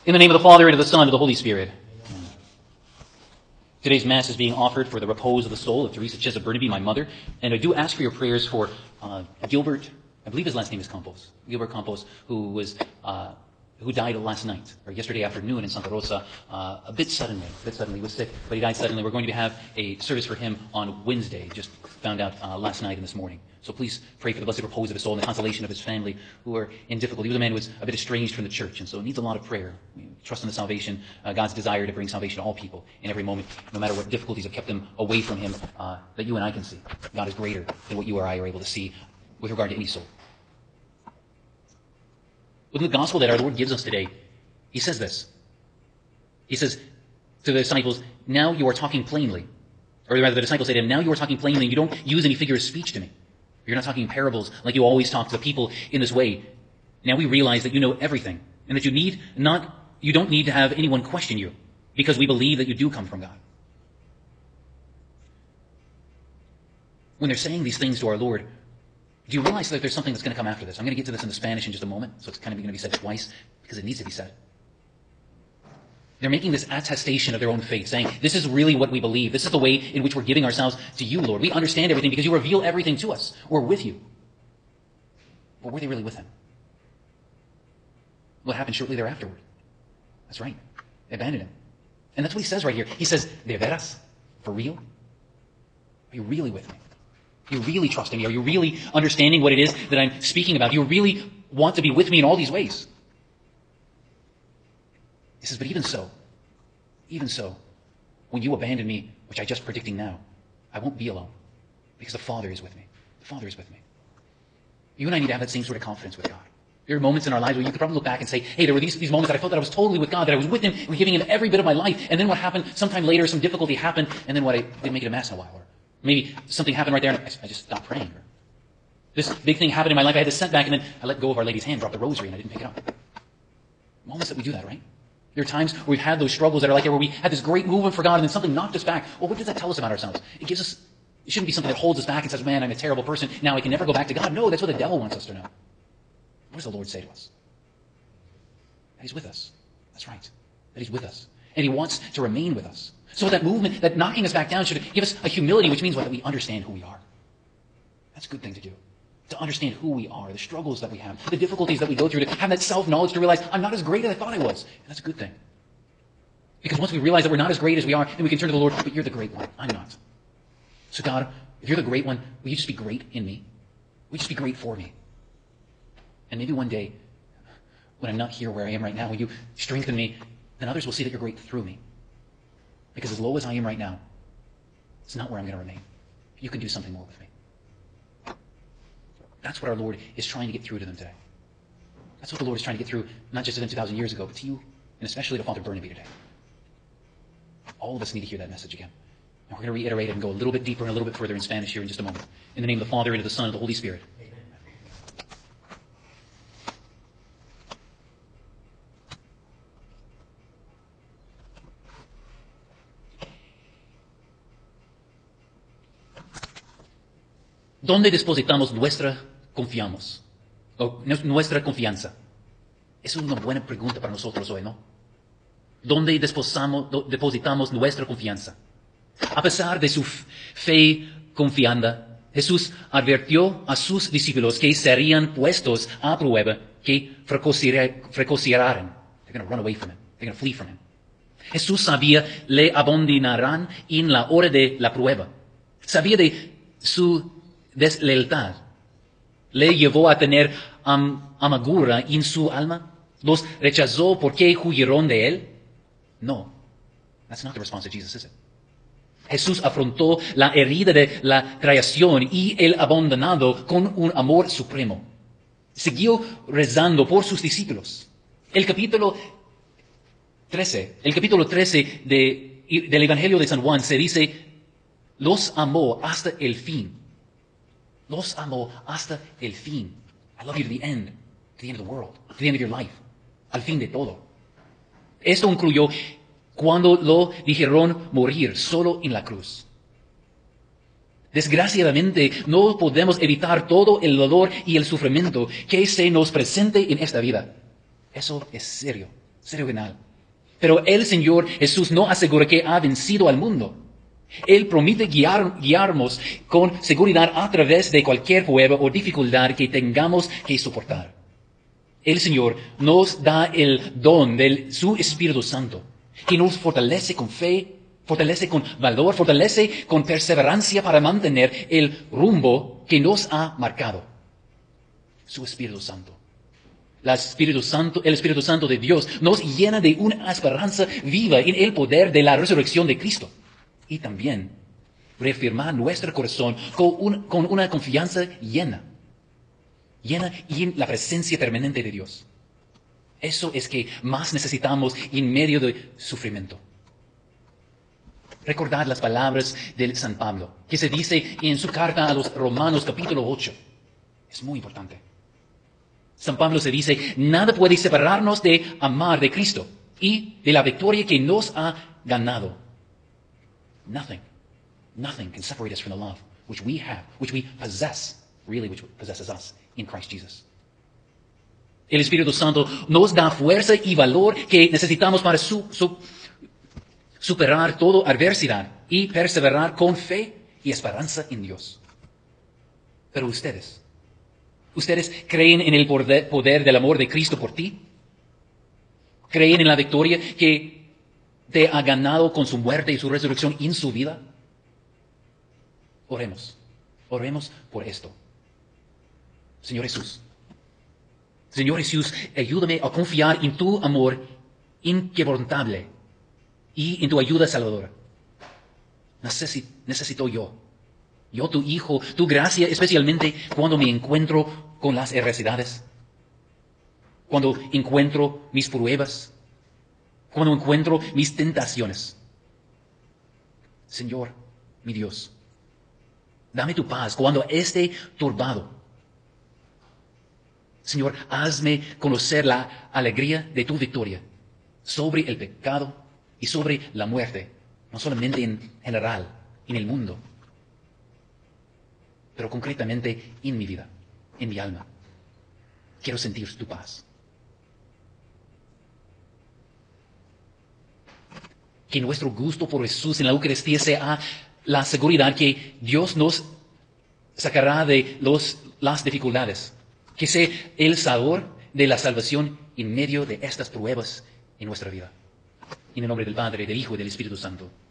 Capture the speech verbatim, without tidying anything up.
In the name of the Father, and of the Son, and of the Holy Spirit. Today's Mass is being offered for the repose of the soul of Teresa Chesa Burnaby, my mother. And I do ask for your prayers for uh, Gilbert, I believe his last name is Campos, Gilbert Campos, who was uh, who died last night, or yesterday afternoon in Santa Rosa, uh, a bit suddenly. A bit suddenly. He was sick, but he died suddenly. We're going to have a service for him on Wednesday, just found out uh, last night and this morning. So please pray for the blessed repose of his soul and the consolation of his family who are in difficulty. He was a man who was a bit estranged from the church, and so it needs a lot of prayer. We trust in the salvation, uh, God's desire to bring salvation to all people in every moment, no matter what difficulties have kept them away from him, uh, that you and I can see. God is greater than what you or I are able to see with regard to any soul. Within the gospel that our Lord gives us today, he says this. He says to the disciples, now you are talking plainly. Or rather, the disciples say to him, now you are talking plainly, and you don't use any figure of speech to me. You're not talking in parables like you always talk to the people in this way. Now we realize that you know everything, and that you need not, you don't need to have anyone question you, because we believe that you do come from God. When they're saying these things to our Lord, do you realize that there's something that's going to come after this? I'm going to get to this in the Spanish in just a moment, so it's kind of going to be said twice, because it needs to be said. They're making this attestation of their own faith, saying, this is really what we believe. This is the way in which we're giving ourselves to you, Lord. We understand everything because you reveal everything to us. We're with you. But were they really with him? What happened shortly thereafter? That's right. They abandoned him. And that's what he says right here. He says, de veras? For real? Are you really with me? Are you really trusting me? Are you really understanding what it is that I'm speaking about? Do you really want to be with me in all these ways? He says, but even so, even so, when you abandon me, which I'm just predicting now, I won't be alone, because the Father is with me. The Father is with me. You and I need to have that same sort of confidence with God. There are moments in our lives where you could probably look back and say, hey, there were these, these moments that I felt that I was totally with God, that I was with him and giving him every bit of my life, and then what happened, sometime later, some difficulty happened, and then what, I didn't make it a mess in a while, or maybe something happened right there, and I, I just stopped praying. Or this big thing happened in my life, I had this setback, and then I let go of Our Lady's hand, dropped the rosary, and I didn't pick it up. Moments that we do that, right? There are times where we've had those struggles that are like that, where we had this great movement for God and then something knocked us back. Well, what does that tell us about ourselves? It gives us, it shouldn't be something that holds us back and says, man, I'm a terrible person. Now I can never go back to God. No, that's what the devil wants us to know. What does the Lord say to us? That he's with us. That's right. That he's with us. And he wants to remain with us. So that movement, that knocking us back down should give us a humility, which means what? That we understand who we are. That's a good thing to do. To understand who we are, the struggles that we have, the difficulties that we go through, to have that self-knowledge, to realize I'm not as great as I thought I was. And that's a good thing. Because once we realize that we're not as great as we are, then we can turn to the Lord, but you're the great one. I'm not. So God, if you're the great one, will you just be great in me? Will you just be great for me? And maybe one day, when I'm not here where I am right now, will you strengthen me, then others will see that you're great through me. Because as low as I am right now, it's not where I'm going to remain. You can do something more with me. That's what our Lord is trying to get through to them today. That's what the Lord is trying to get through, not just to them two thousand years ago, but to you, and especially to Father Burnaby today. All of us need to hear that message again. And we're going to reiterate it and go a little bit deeper and a little bit further in Spanish here in just a moment. In the name of the Father, and of the Son, and of the Holy Spirit. ¿Dónde depositamos nuestra confiamos? O nuestra confianza? Esa es una buena pregunta para nosotros hoy, ¿no? ¿Dónde depositamos nuestra confianza? A pesar de su fe confiada, Jesús advirtió a sus discípulos que serían puestos a prueba, que fracasarían. They're going to run away from him. They're going to flee from him. Jesús sabía le abandonarán en la hora de la prueba. Sabía de su deslealtad. Le llevó a tener um, amargura en su alma. Los rechazó porque huyeron de él. No, that's not the response of Jesus, is it? Jesús afrontó la herida de la traición y el abandonado con un amor supremo. Siguió rezando por sus discípulos. El capítulo trece, el capítulo trece de, del Evangelio de San Juan se dice, los amó hasta el fin. Los amó hasta el fin. I love you to the end, to the end of the world, to the end of your life, al fin de todo. Esto incluyó cuando lo dijeron morir solo en la cruz. Desgraciadamente, no podemos evitar todo el dolor y el sufrimiento que se nos presente en esta vida. Eso es serio. Serio venal. Pero el Señor Jesús no asegura que ha vencido al mundo. Él promete guiar, guiarnos con seguridad a través de cualquier prueba o dificultad que tengamos que soportar. El Señor nos da el don de su Espíritu Santo, que nos fortalece con fe, fortalece con valor, fortalece con perseverancia para mantener el rumbo que nos ha marcado. Su Espíritu Santo. El Espíritu Santo, el Espíritu Santo de Dios nos llena de una esperanza viva en el poder de la resurrección de Cristo. Y también reafirmar nuestro corazón con, un, con una confianza llena. Llena en la presencia permanente de Dios. Eso es que más necesitamos en medio del sufrimiento. Recordad las palabras de San Pablo, que se dice en su carta a los Romanos capítulo ocho. Es muy importante. San Pablo se dice, nada puede separarnos de amar de Cristo y de la victoria que nos ha ganado. Nothing, nothing can separate us from the love which we have, which we possess, really which possesses us in Christ Jesus. El Espíritu Santo nos da fuerza y valor que necesitamos para su, su, superar toda adversidad y perseverar con fe y esperanza en Dios. Pero ustedes, ¿ustedes creen en el poder, poder del amor de Cristo por ti? ¿Creen en la victoria que te ha ganado con su muerte y su resurrección en su vida? Oremos, oremos por esto. Señor Jesús, Señor Jesús, ayúdame a confiar en tu amor inquebrantable y en tu ayuda salvadora. Necesito, necesito yo, yo tu Hijo, tu gracia, especialmente cuando me encuentro con las adversidades, cuando encuentro mis pruebas, cuando encuentro mis tentaciones. Señor, mi Dios, dame tu paz cuando esté turbado. Señor, hazme conocer la alegría de tu victoria sobre el pecado y sobre la muerte, no solamente en general, en el mundo, pero concretamente en mi vida, en mi alma. Quiero sentir tu paz. Que nuestro gusto por Jesús en la Eucaristía sea la seguridad que Dios nos sacará de los, las dificultades. Que sea el sabor de la salvación en medio de estas pruebas en nuestra vida. En el nombre del Padre, del Hijo y del Espíritu Santo.